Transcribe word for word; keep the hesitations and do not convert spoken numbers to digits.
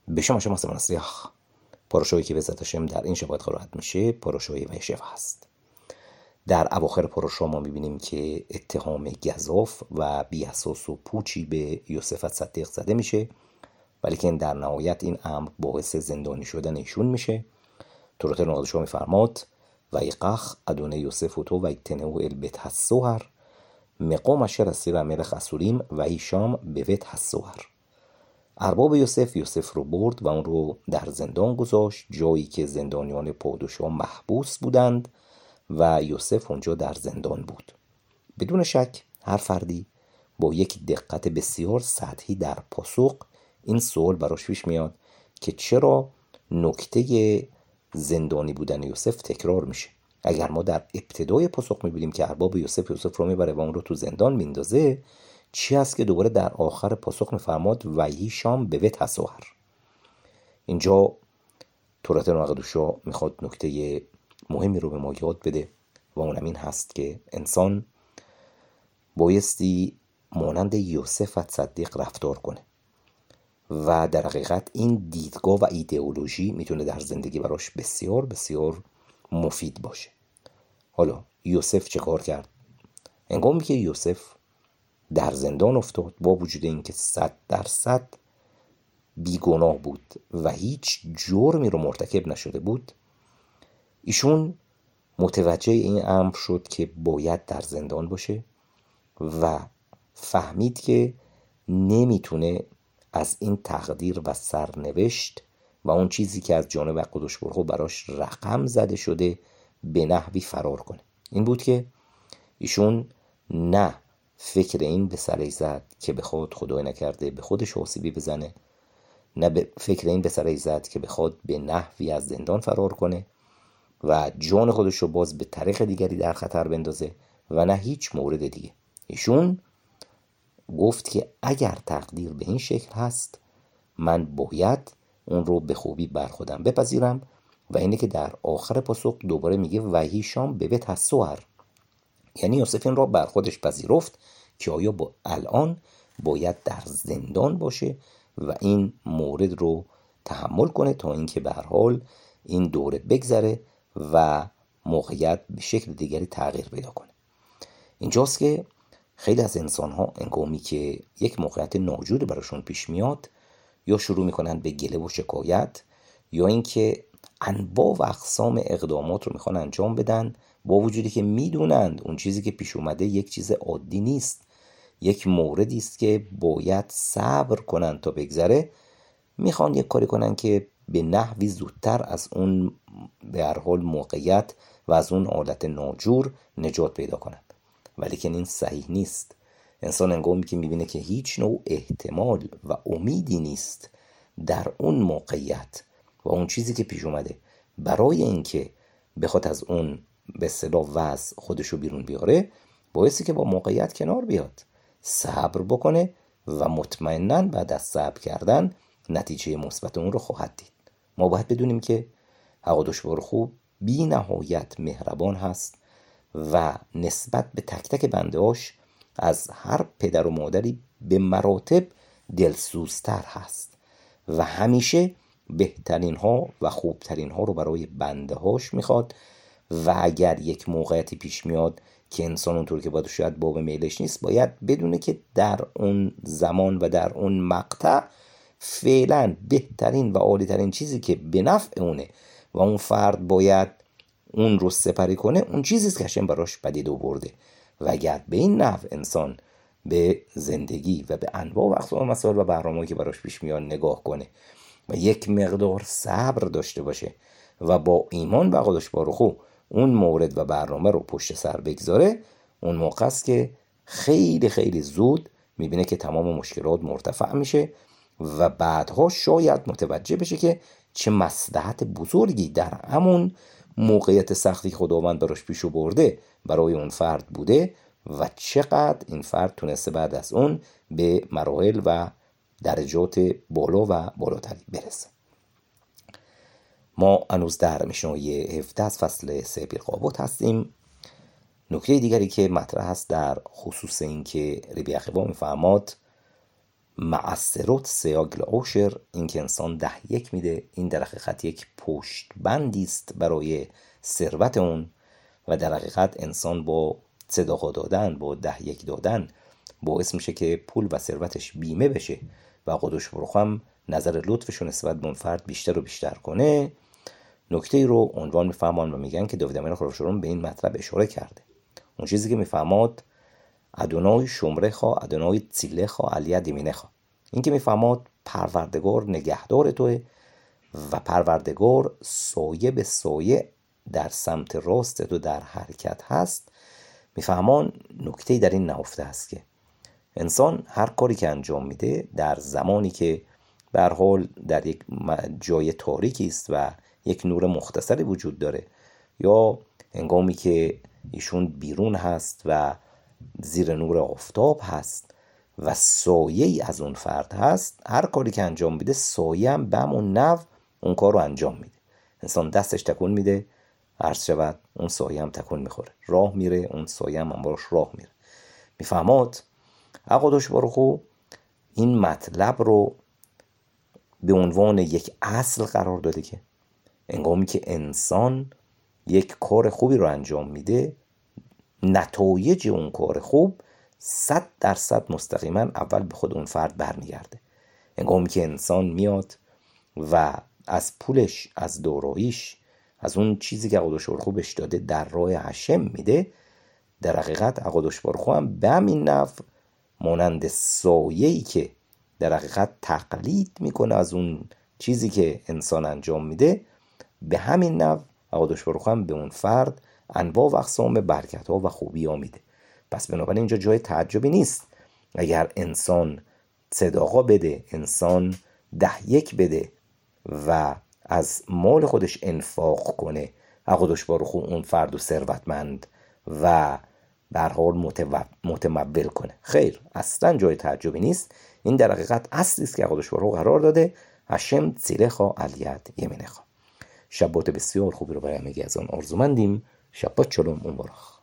בשם شما مسیح پروشویی که به ذات هاشم در این شبات قرائت میشه پروشوی وحشف هست. در اواخر پروشو ما میبینیم که اتهام گزاف و بی‌اساس و پوچی به یوسف صدیق زده میشه، ولی که در نهایت این امر باعث زندانی شدن ایشون میشه. تورات نازشو میفرماد و ایقخ ادونه یوسف و تو و ایتنهو البت هستوهر مقام اشر اسیر ملخ اسوریم و ایشام به وت هستوهر. ارباب یوسف یوسف رو برد و اون رو در زندان گذاشت، جایی که زندانیان پادشاه محبوس بودند و یوسف اونجا در زندان بود. بدون شک هر فردی با یک دقت بسیار سطحی در پاسخ این سوال براش پیش میاد که چرا نکته زندانی بودن یوسف تکرار میشه. اگر ما در ابتدای پاسخ میبینیم که ارباب یوسف یوسف رو میبره و اون رو تو زندان میندازه، چی هست که دوباره در آخر پاسخ میفرماد و ایشام به وت هستوهر؟ اینجا تورات نقدوشا میخواد نکته مهمی رو به ما یاد بده و اونم این هست که انسان بایستی مانند یوسف صدیق رفتار کنه و در حقیقت این دیدگاه و ایدئولوژی میتونه در زندگی براش بسیار بسیار مفید باشه. حالا یوسف چه کار کرد؟ انگامی که یوسف در زندان افتاد با وجود اینکه صد درصد بیگناه بود و هیچ جرمی رو مرتکب نشده بود، ایشون متوجه این امر شد که باید در زندان باشه و فهمید که نمیتونه از این تقدیر و سرنوشت و اون چیزی که از جانب قدوس برخو براش رقم زده شده به نحوی فرار کنه. این بود که ایشون نه فکر این به سرش زد که بخواد خدای نکرده به خودش آسیبی بزنه، نه به فکر این به سرش زد که بخواد به نحوی از زندان فرار کنه و جان خودش رو باز به طریق دیگری در خطر بندازه و نه هیچ مورد دیگه. ایشون گفت که اگر تقدیر به این شکل هست من باید اون رو به خوبی بر خودم بپذیرم و اینه که در آخر پاسخ دوباره میگه و ایشام به وت هستوهر، یعنی یوسف این را بر خودش پذیرفت که آیا با الان باید در زندان باشه و این مورد رو تحمل کنه تا اینکه به هر حال این دوره بگذره و موقعیت به شکل دیگری تغییر پیدا کنه. اینجاست که خیلی از انسان ها انگامی که یک موقعیت ناجوری براشون پیش میاد یا شروع میکنن به گله و شکایت یا اینکه انواع و اقسام اقدامات رو میخوان انجام بدن با وجودی که میدونند اون چیزی که پیش اومده یک چیز عادی نیست، یک موردی است که باید صبر کنن تا بگذره، میخوان یک کاری کنن که به نحوی زودتر از اون به هر حال موقعیت و از اون حالت ناجور نجات پیدا کنن، ولی که این صحیح نیست. انسان انگامی که میبینه که هیچ نوع احتمال و امیدی نیست در اون موقعیت و اون چیزی که پیش اومده برای اینکه بخواد از اون به اصطلاح وضع خودشو بیرون بیاره، باعثی که با موقعیت کنار بیاد، صبر بکنه و مطمئناً بعد از صبر کردن نتیجه مثبت اون رو خواهد دید. ما باید بدونیم که قدوس برخو بی نهایت مهربان هست و نسبت به تک تک بندهاش از هر پدر و مادری به مراتب دلسوزتر هست و همیشه بهترین ها و خوبترین ها رو برای بنده هاش میخواد و اگر یک موقعیتی پیش میاد که انسان اونطور که باید شاید باب میلش نیست، باید بدونه که در اون زمان و در اون مقطع فعلا بهترین و عالیترین چیزی که به نفع اونه و اون فرد باید اون رو سپری کنه اون چیزیست که هشم براش پدید آورده. و اگر به این نحو انسان به زندگی و به انواع و اقسام مسائل و برنامه‌ای که براش پیش میاد نگاه کنه و یک مقدار صبر داشته باشه و با ایمان به قدوس برخو اون مورد و برنامه رو پشت سر بگذاره، اون موقع است که خیلی خیلی زود میبینه که تمام مشکلات مرتفع میشه و بعدها شاید متوجه بشه که چه مصلحت بزرگی در همون موقعیت سختی خداوند براش پیش برده برای اون فرد بوده و چقدر این فرد تونسته بعد از اون به مراحل و درجات بالا و بالاتری برسه. ما هنوز در مشنای هفده از فصل سه بیرقابوت هستیم. نکته دیگری که مطرح هست در خصوص این که ربی عقبا میفرماد معسروت سیاگل عشر، این که انسان ده یک میده، این در حقیقت یک پشت بندی است برای ثروت اون و در حقیقت انسان با صدقه دادن، با ده یک دادن باعث میشه که پول و ثروتش بیمه بشه و قدوس بروخ هم نظر لطفش نسبت به اون فرد بیشتر و بیشتر کنه. نکته ای رو عنوان میفهمان و میگن که داوید املک خداوشترون به این مطلب اشاره کرده. اون چیزی که میفهماد ادونای شمرخا ادونای تیلخا علیه دیمینخا، این که میفهماد پروردگار نگهدار توه و پروردگار سایه به سایه در سمت راست تو در حرکت هست. میفهمان نکته در این نهفته است که انسان هر کاری که انجام میده در زمانی که به هر حال در یک جای تاریکی است و یک نور مختصری وجود داره، یا هنگامی که ایشون بیرون هست و زیر نور آفتاب هست و سایه ای از اون فرد هست، هر کاری که انجام میده سایه هم به همون نو اون کار رو انجام میده. انسان دستش تکون میده، عرض شود اون سایه هم تکون میخوره، راه میره اون سایه هم باش راه میره. میفهماد قدوس بروخو این مطلب رو به عنوان یک اصل قرار داده که هنگامی که انسان یک کار خوبی رو انجام میده، نتایج اون کار خوب صد درصد مستقیما اول به خود اون فرد برمیگرده. هنگامی که انسان میاد و از پولش، از داراییش، از اون چیزی که قدوس بروخو بهش داده در راه هشم میده، در حقیقت قدوس بروخو هم به همین نحو مانند سایه‌ای که در حقیقت تقلید میکنه از اون چیزی که انسان انجام میده، به همین نحو قدوس بروخو هم به اون فرد انواع و اقسام برکت ها و خوبی ها میده. پس بنابراین اینجا جای تعجبی نیست اگر انسان صدقه بده، انسان ده یک بده و از مال خودش انفاق کنه، قدوس بروخو اون فرد و ثروتمند و به هر حال متمول کنه. خیر، اصلا جای تعجبی نیست. این در حقیقت اصلی است که قدوس بروخو قرار داده هشم تیلخا علیت یمینخا. شبات بسیار خوبی رو برای همگی از آن آرزومندیم. شبات شلوم اون براخ.